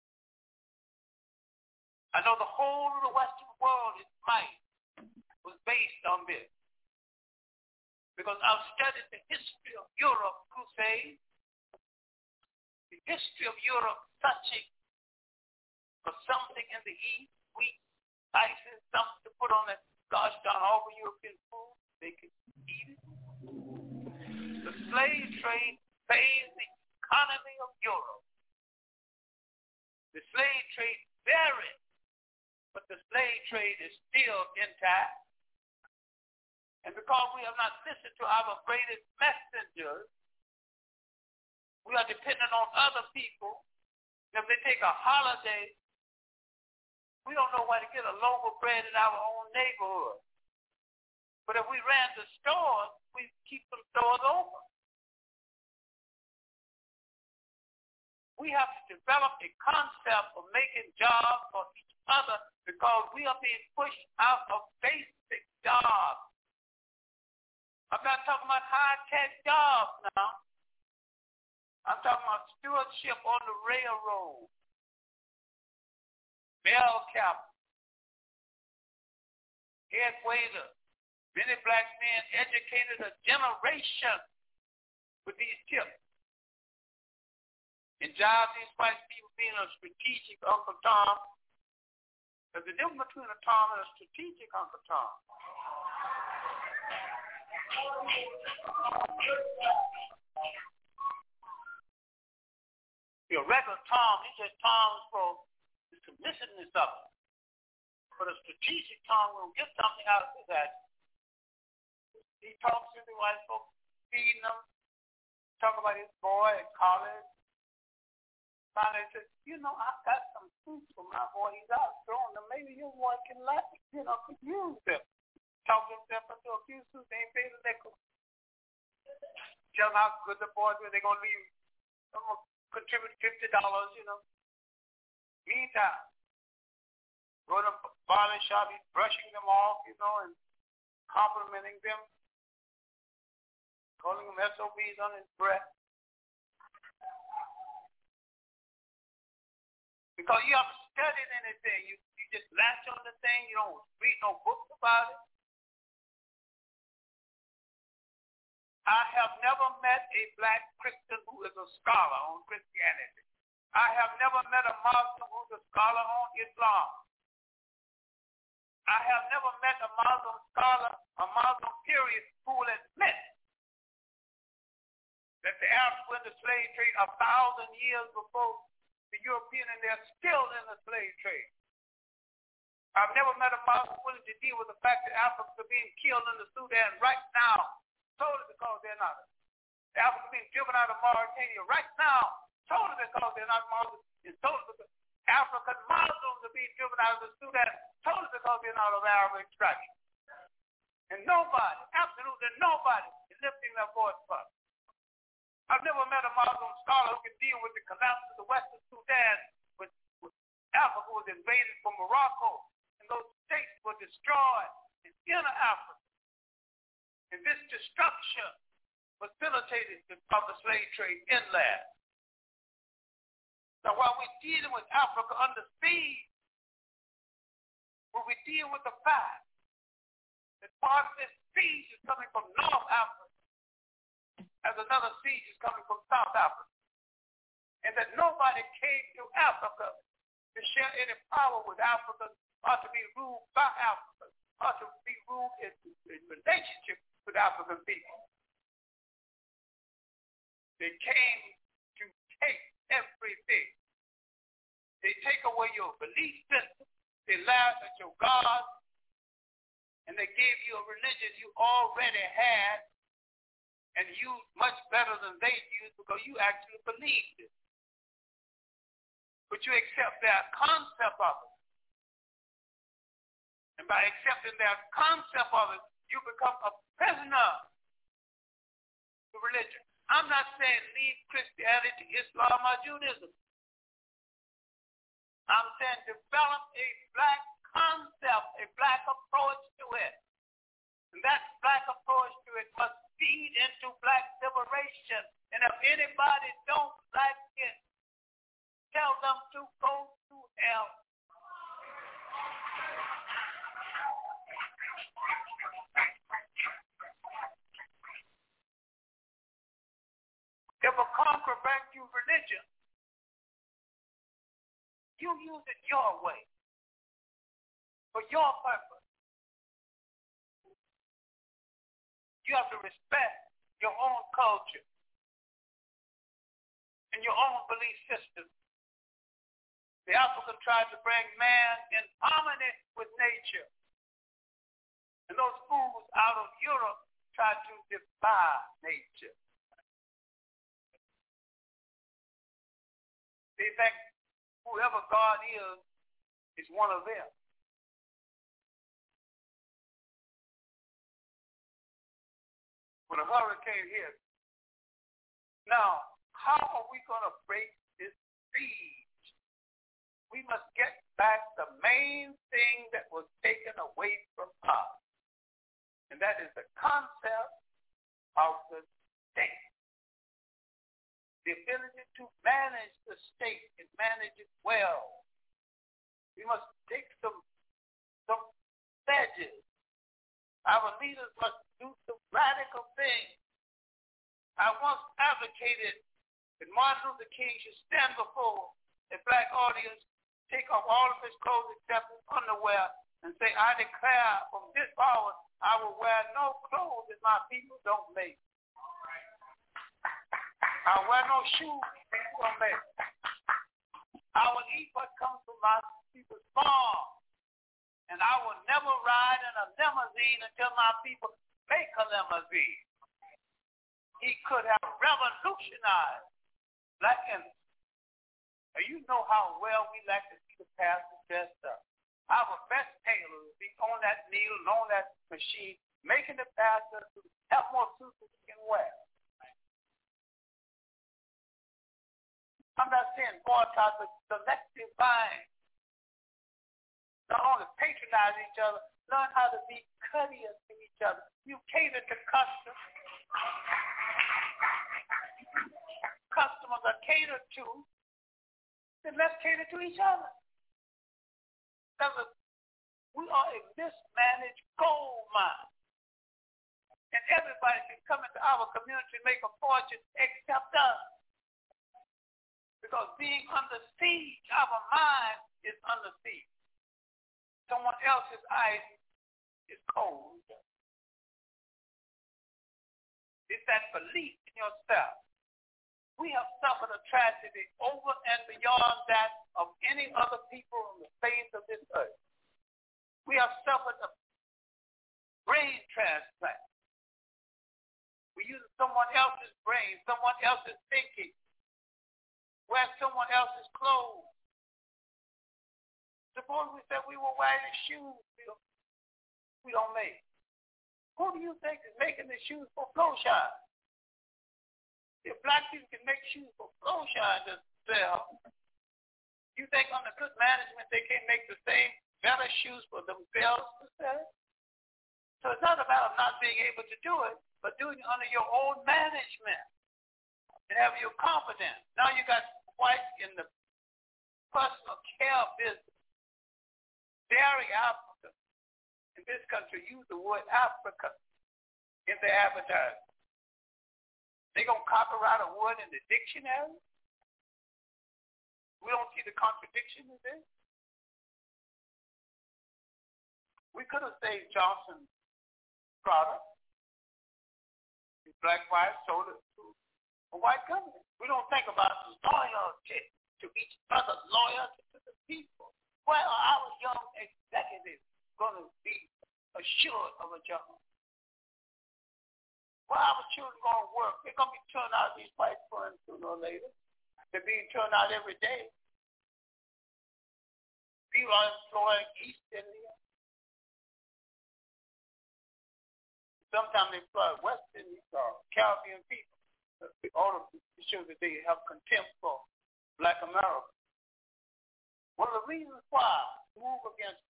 I know the whole of the Western world, its might, was based on this. Because I've studied the history of Europe crusade, the history of Europe searching for something in the East, wheat, spices, something to put on that gosh darn all the European food, they could eat it. The slave trade saved the economy of Europe. The slave trade varied, but the slave trade is still intact. And because we have not listened to our greatest messengers, we are dependent on other people. And if they take a holiday, we don't know where to get a loaf of bread in our own neighborhood. But if we ran the stores, we'd keep some stores open. We have to develop a concept of making jobs for each other because we are being pushed out of basic jobs. I'm not talking about high-tech jobs now. I'm talking about stewardship on the railroad, bell cap, head waiter. Many black men educated a generation with these tips. And jobs these white people being a strategic Uncle Tom. There's a difference between a Tom and a strategic Uncle Tom. Your regular Tom, he just Tom's for the submissiveness of it. But a strategic Tom will get something out of his action. He talks to the white folks, feeding them, talk about his boy at college. Finally said, I got some food for my boy. He's out throwing them. Maybe your boy can could use them. Talk himself into a few suits. They ain't paid a nickel. Tell them how good the boys are. They're going to leave. I'm going to contribute $50, Meantime, go to the barber shop. He's brushing them off, and complimenting them. Calling them SOBs on his breath. Because you haven't studied anything. You just latch on the thing. You don't read no books about it. I have never met a black Christian who is a scholar on Christianity. I have never met a Muslim who's a scholar on Islam. I have never met a Muslim scholar, a Muslim period, who will admit that the Arabs went to slave trade 1,000 years before the European, and they're still in the slave trade. I've never met a Muslim willing to deal with the fact that Africans are being killed in the Sudan right now, totally because they're not. The Africans are being driven out of Mauritania right now, totally because they're not Muslims. It's totally because African Muslims are being driven out of the Sudan, totally because they're not of Arab extraction. And nobody, absolutely nobody, is lifting their voice for it. I've never met a Muslim scholar who can deal with the collapse of the Western Sudan when Africa was invaded from Morocco and those states were destroyed in inner Africa. And this destruction facilitated of the slave trade inland. Now while we're dealing with Africa under siege, when we deal with the fact that part of this siege is coming from North Africa, as another siege is coming from South Africa. And that nobody came to Africa to share any power with Africa or to be ruled by Africa or to be ruled in relationship with African people. They came to take everything. They take away your belief system. They laugh at your God. And they gave you a religion you already had and used much better than they used because you actually believed it. But you accept their concept of it. And by accepting their concept of it, you become a prisoner to religion. I'm not saying leave Christianity, Islam, or Judaism. I'm saying develop a black concept, a black approach to it. And that black approach to it must feed into black liberation. And if anybody don't like it, tell them to go to hell. If a conqueror brings you religion, you use it your way, for your purpose. You have to respect your own culture and your own belief system. The African tried to bring man in harmony with nature. And those fools out of Europe tried to defy nature. They think whoever God is one of them. when a hurricane hits. Now, how are we going to break this siege? We must get back the main thing that was taken away from us, and that is the concept of the state. The ability to manage the state and manage it well. We must take some pledges. Our leaders must do some radical things. I once advocated that Martin Luther King should stand before a black audience, take off all of his clothes except his underwear, and say, I declare from this hour I will wear no clothes that my people don't make. I will wear no shoes that people don't make. I will eat what comes from my people's farm. And I will never ride in a limousine until my people make a limousine. He could have revolutionized black industry. Now, you know how well we like to see the pastor dressed up. Our best tailors will be on that needle and on that machine, making the pastor have more suits than he can wear. I'm not saying boycott, but selective buying. Not only patronize each other, learn how to be courteous to each other. You cater to customers. Customers are catered to, then let's cater to each other. Because we are a mismanaged gold mine. And everybody can come into our community and make a fortune except us. Because being under siege, our mind is under siege. Someone else's ice is cold. It's that belief in yourself. We have suffered a tragedy over and beyond that of any other people on the face of this earth. We have suffered a brain transplant. We use someone else's brain, someone else's thinking, wear someone else's clothes. Suppose we said we were wearing shoes we don't make. Who do you think is making the shoes for Floshine? If black people can make shoes for Floshine to sell, you think under good management they can't make the same better shoes for themselves to sell? So it's not about not being able to do it, but doing it under your own management and have your confidence. Now you got whites in the personal care business. Dairy Africa in this country use the word Africa in their advertising. They gonna copyright a word in the dictionary? We don't see the contradiction in this. We could have saved Johnson's product. The black wives sold it to a white company. We don't think about loyalty to each other, loyalty to the people. Where are our young executives going to be assured of a job? Where are our children going to work? They're going to be turned out of these white firms sooner or later. They're being turned out every day. People are employing East India. Sometimes they employ West Indian or Caribbean people. All of it shows that they have contempt for black America. One of the reasons why we move against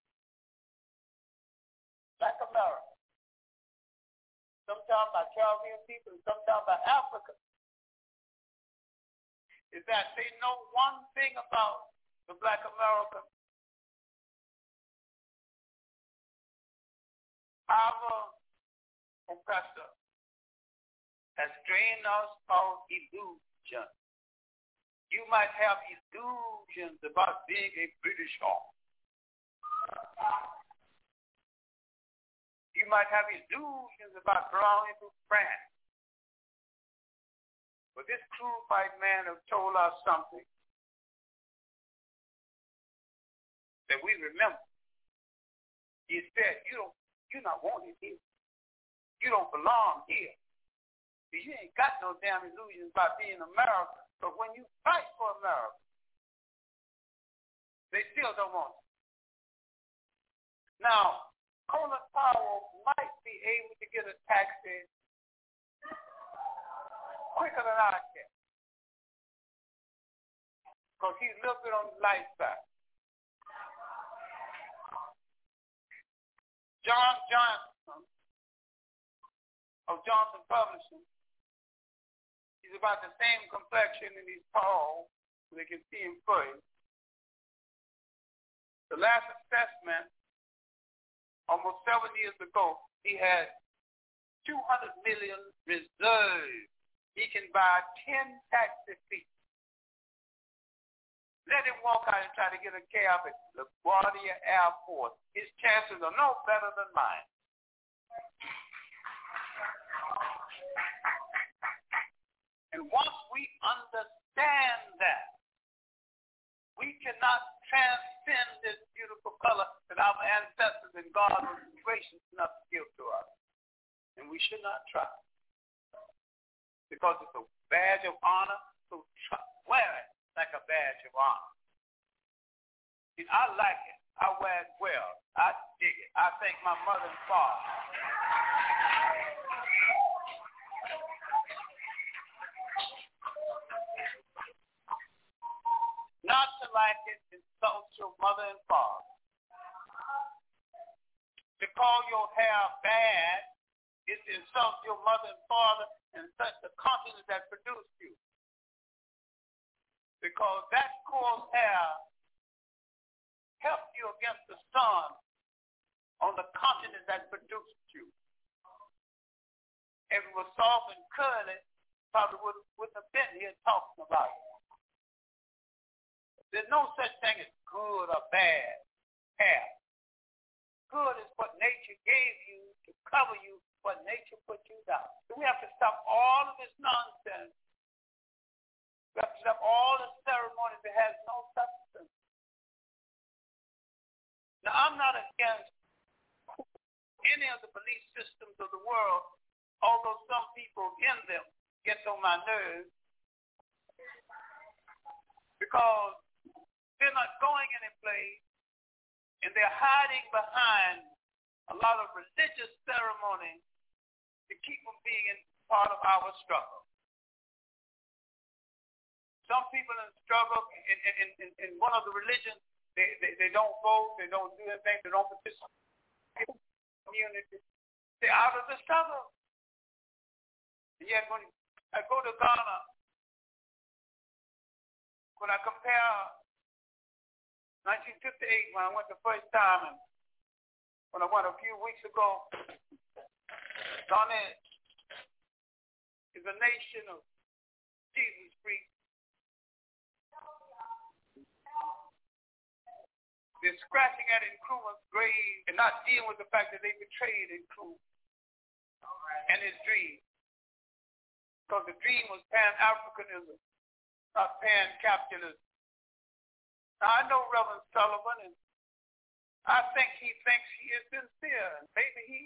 black America, sometimes by Caribbean people, sometimes by Africa, is that they know one thing about the black American. Our oppressor has drained us of illusion. You might have illusions about being a British home. You might have illusions about belonging to France. But this crude white man has told us something that we remember. He said, you're not wanted here. You don't belong here. You ain't got no damn illusions about being American. But when you fight for America, they still don't want it. Now, Colin Powell might be able to get a taxi quicker than I can. Because he's a little bit on the light side. John Johnson of Johnson Publishing, he's about the same complexion and he's tall, so they can see him first. The last assessment, almost 7 years ago, he had 200 million reserves. He can buy 10 taxi feet. Let him walk out and try to get a cab at LaGuardia Airport. His chances are no better than mine. And once we understand that, we cannot transcend this beautiful color that our ancestors and God was gracious enough to give to us. And we should not try. Because it's a badge of honor, so wear it like a badge of honor. And I like it. I wear it well. I dig it. I thank my mother and father. Not to like it insults your mother and father. To call your hair bad is to insult your mother and father and such the continent that produced you. Because that coarse hair helped you against the sun on the continent that produced you. If it was soft and curly, probably wouldn't have been here talking about it. There's no such thing as good or bad hair. Good is what nature gave you to cover you, what nature put you down. So we have to stop all of this nonsense. We have to stop all the ceremonies that has no substance. Now, I'm not against any of the belief systems of the world, although some people in them get on my nerves because they're not going any place and they're hiding behind a lot of religious ceremonies to keep them being part of our struggle. Some people in struggle in one of the religions, they don't vote, they don't do anything, they don't participate in the community. They're out of the struggle. And yet when I go to Ghana, when I compare 1958 when I went the first time and when I went a few weeks ago, Ghana is a nation of Jesus freaks. They're scratching at Nkrumah's grave and not dealing with the fact that they betrayed Nkrumah and his dream. Because the dream was Pan-Africanism, not Pan-Capitalism. Now, I know Reverend Sullivan, and I think he thinks he is sincere, and maybe he.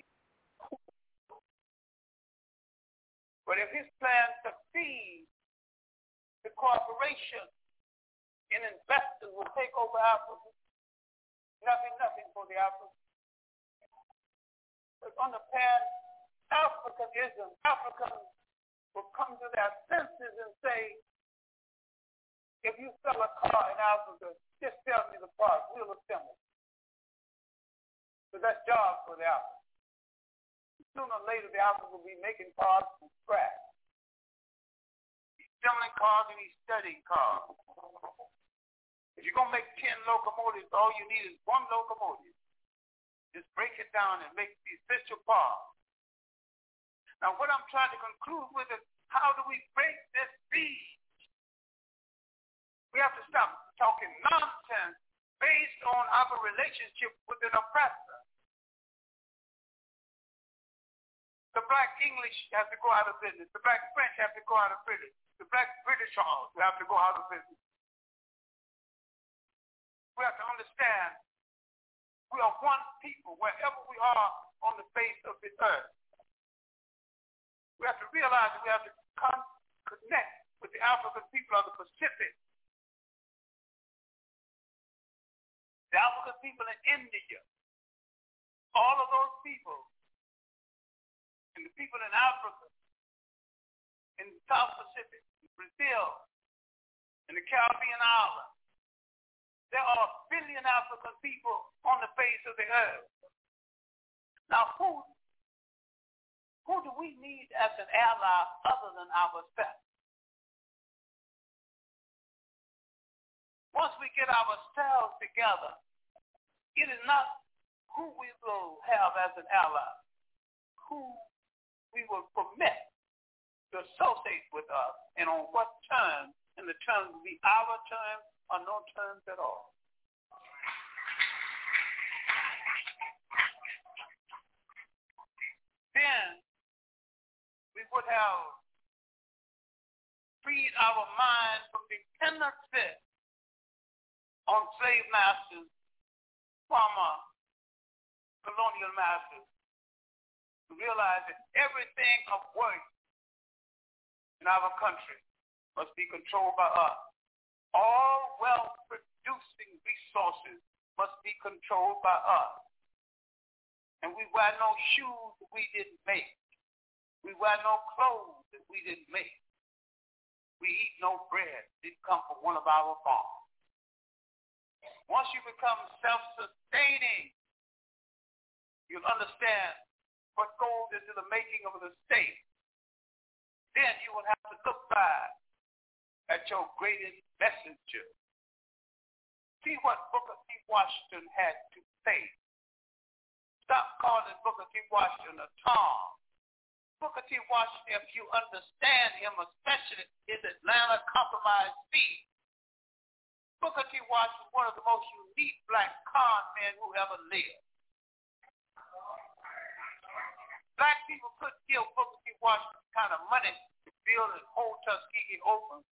But if his plan succeeds, the corporation and investors will take over Africa. Nothing for the Africans. But under Pan-Africanism, Africans will come to their senses and say, if you sell a car in Africa, just tell me the parts, we'll assemble. So that's jobs for the Africans. Sooner or later, the Africans will be making cars from scratch. He's selling cars and he's studying cars. If you're going to make 10 locomotives, all you need is one locomotive. Just break it down and make the essential parts. Now, what I'm trying to conclude with is, how do we break this siege? We have to stop talking nonsense based on our relationship with an oppressor. The black English have to go out of business. The black French have to go out of business. The black British have to go out of business. We have to understand we are one people wherever we are on the face of the earth. We have to realize that we have to connect with the African people of the Pacific. The African people in India. All of those people and the people in Africa in the South Pacific, Brazil, in the Caribbean islands. There are 1 billion African people on the face of the earth. Now, who do we need as an ally other than ourselves? Once we get ourselves together, it is not who we will have as an ally, who we will permit to associate with us, and on what terms, and the terms will be our terms or no terms at all. Then we would have freed our minds from dependency on slave masters, former colonial masters, to realize that everything of worth in our country must be controlled by us. All wealth-producing resources must be controlled by us. And we wear no shoes that we didn't make. We wear no clothes that we didn't make. We eat no bread that didn't come from one of our farms. Once you become self-sustaining, you'll understand what goes into the making of the state. Then you will have to look back at your greatest messenger. See what Booker T. Washington had to say. Stop calling Booker T. Washington a Tom. Booker T. Washington, if you understand him, especially his Atlanta Compromise speech, Booker T. Washington was one of the most unique black con men who ever lived. Black people couldn't give Booker T. Washington the kind of money to build and hold Tuskegee open.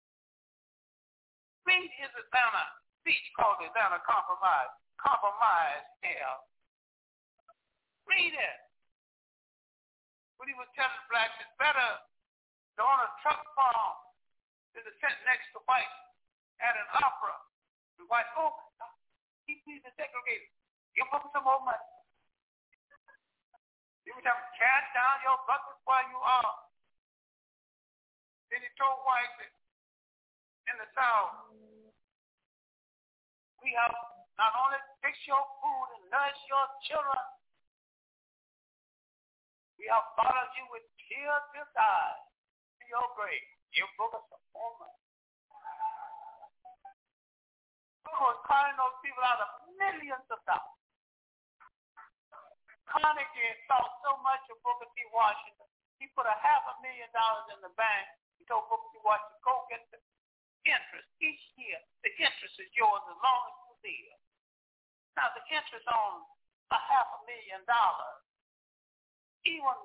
Read his Atlanta speech called the Atlanta Compromise. Compromise hell. Read it. When he was telling blacks it's better to own a truck farm than to sit next to whites at an opera. The whites, oh, he please the segregated. Give them some more money. You would have to cast down your buckets while you are. Then he told whites that in the South, we have not only fix your food and nourish your children, we have followed you with tears to eyes to your grave. You book us some more money. We was calling those people out of millions of dollars. Carnegie thought so much of Booker T. Washington, he put $500,000 in the bank. He told Booker T. Washington, go get the interest each year. The interest is yours as long as you live. Now, the interest on $500,000, even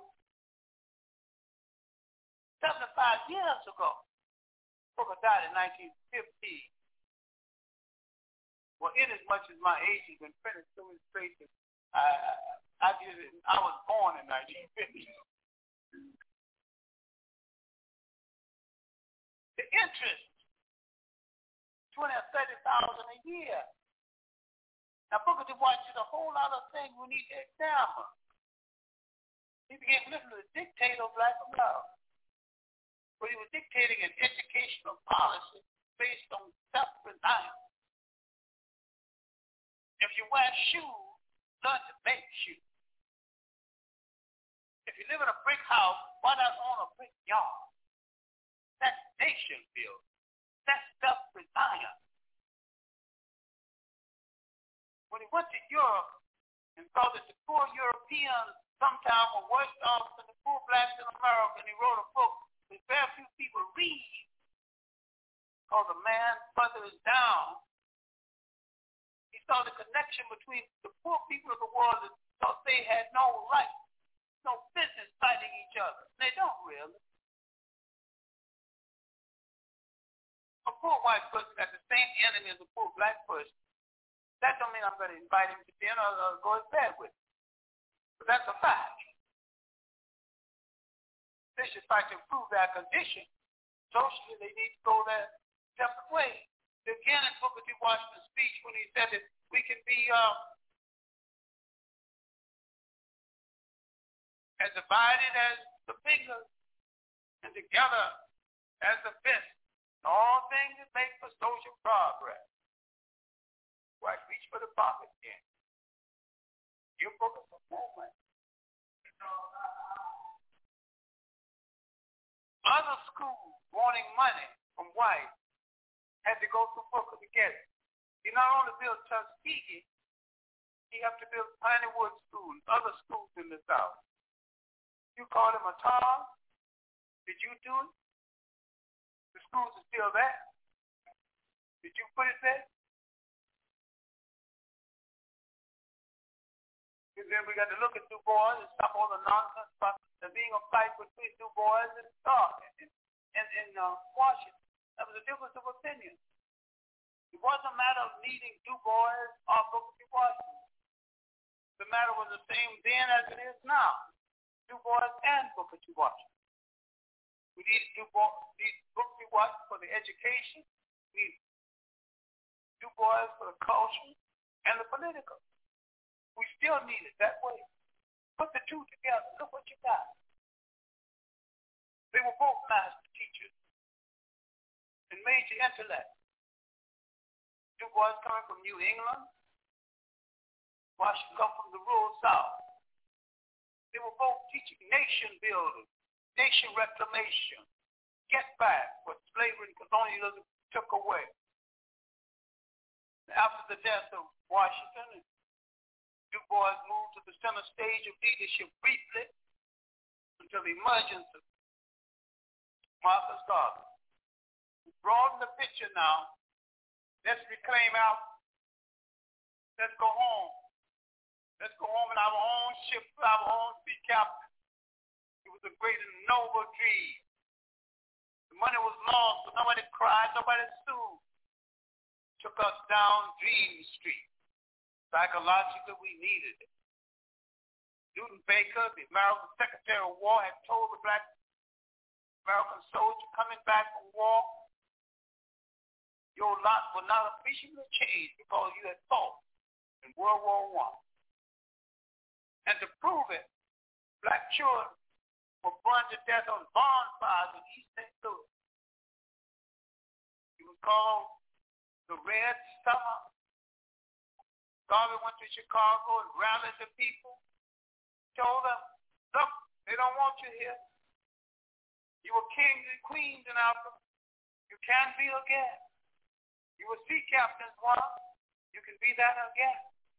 75 years ago, Booker died in 1950. Well, inasmuch as my age has been printed so many places, I was born in 1950. The interest, $20,000 or $30,000 a year. Now, Booker T. Washington did a whole lot of things we need to examine. He began listening to the dictator of Black America, where he was dictating an educational policy based on self-reliance. If you wear shoes, learn to make shoes. If you live in a brick house, why not own a brick yard? That's nation building. That's self-reliance. When he went to Europe and saw that the poor Europeans sometimes were worse off than the poor blacks in America, and he wrote a book that very few people read called The Man Further Is Down. He saw the connection between the poor people of the world that thought they had no right, no business fighting each other. They don't really. A poor white person got the same enemy as a poor black person. That don't mean I'm going to invite him to dinner or go to bed with him. But that's a fact. They should fight to improve their condition. Socially, they need to go their separate ways. Again, in Booker T. Washington's speech, when he said that we can be as divided as the fingers and together as the best in all things that make for social progress. Right, reach for the pocket again. Give Booker some more money. Other schools wanting money from white had to go through Booker to get it. He not only built Tuskegee, he had to build Piney Woods School and other schools in the South. You call him a tar? Did you do it? The schools are still there. Did you put it there? And then we got to look at Du Bois and stop all the nonsense about there being a fight between Du Bois and Stark in Washington. That was a difference of opinion. It wasn't a matter of needing Du Bois or Booker T. Washington. The matter was the same then as it is now. Du Bois and Booker T. Washington. We need Booker T. Washington for the education. We need Du Bois for the culture and the political. We still need it that way. Put the two together. Look what you got. They were both master teachers and major intellect. Du Bois coming from New England. Washington come from the rural South. They were both teaching nation building, nation reclamation, get back what slavery and colonialism took away. After the death of Washington, Du Bois moved to the center stage of leadership briefly until the emergence of Marcus Garvey. Broaden the picture now. Let's reclaim our, let's go home. Let's go home in our own ship, our own sea captain. It was a great and noble dream. The money was lost, but nobody cried, nobody sued. Took us down Dream Street. Psychologically, we needed it. Newton Baker, the American Secretary of War, had told the black American soldier coming back from war, your lot will not appreciably change because you had fought in World War I. And to prove it, black children were burned to death on bonfires in East St. Louis. It was called the Red Summer. Garvey went to Chicago and rallied the people, told them, look, they don't want you here. You were kings and queens in Africa. You can be again. You were sea captains once. You can be that again.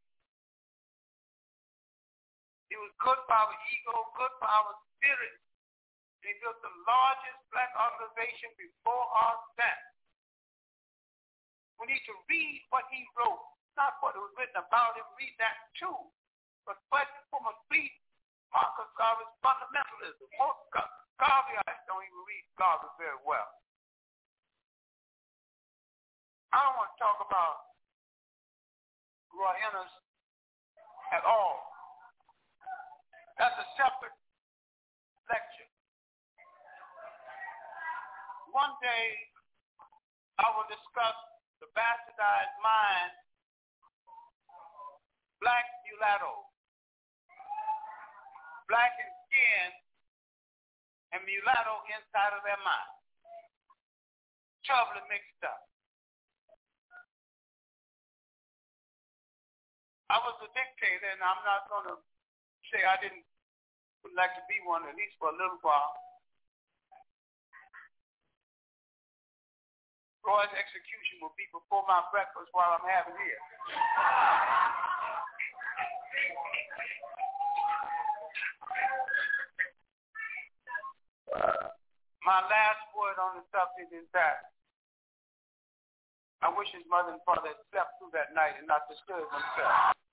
It was good for our ego, good for our spirit. And he built the largest black organization before our time. We need to read what he wrote, not what was written about him, read that too. But first and foremost, read Marcus Garvey's fundamentalism. Most Garveyites don't even read Garvey very well. I don't want to talk about Roy Innes at all. That's a separate lecture. One day, I will discuss the bastardized mind, black mulatto, black in skin, and mulatto inside of their mind. Troubling mixed up. I was a dictator, and I'm not going to say I would like to be one, at least for a little while. Roy's execution will be before my breakfast while I'm having here. My last word on the subject is that I wish his mother and father had slept through that night and not disturbed themselves.